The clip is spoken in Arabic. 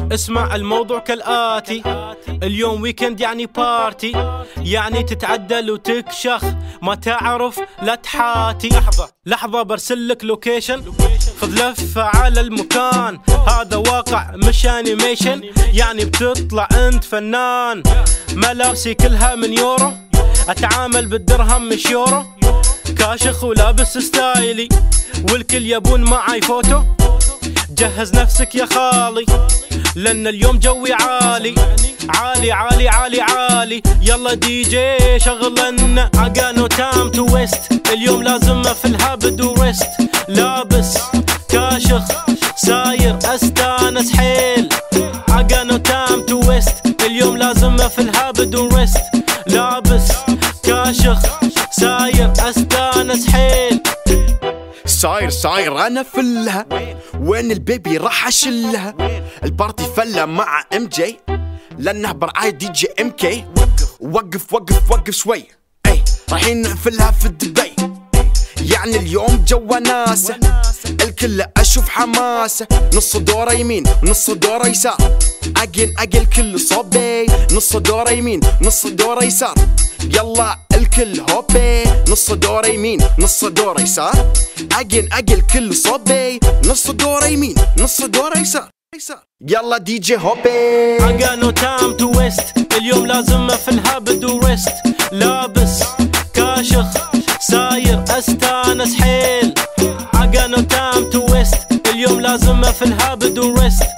اسمع الموضوع كالآتي، اليوم ويكند يعني بارتي، يعني تتعدل وتكشخ، ما تعرف لا تحاتي. لحظة برسلك لوكيشن، خذ لفة على المكان، هذا واقع مش انيميشن، يعني بتطلع انت فنان. ملابسي كلها من يورو، اتعامل بالدرهم مش يورو، كاشخ ولابس ستايلي، والكل يبون معاي فوتو. جهز نفسك يا خالي، لأن اليوم جوي عالي عالي عالي عالي عالي. يلا دي جي شغلنا، عقانو تام تو ويست، اليوم لازم في الهابد وريست. لابس كاشخ ساير استانس حيل، عقانو تام تو ويست، اليوم لازم في الهابد وريست. لابس كاشخ ساير استانس حيل، صاير انا فلها، وين البيبي راح اشلها. البارتي فله مع ام جي، لانه برعاية دي جي ام كي. وقف شوي، اي رايحين نقفلها في دبي، يعني اليوم جوا ناسه، الكل اشوف حماسه. نص دوره يمين ونص دوره يسار، اقل كل صوبي، نص دوره يمين نص دوره يسار. يلا الكل هوبي، نص دوره يمين نص دوره يسار، اقل كل صوبي، نص دوره يمين نص دوره يسار. يلا دي جي هوبي، عقانو تام تو ويست، اليوم لازم في الهابد وريست. لابس كاشخ ساير استانس حيل، عقانو تام تو ويست، اليوم لازم في الهابد وريست.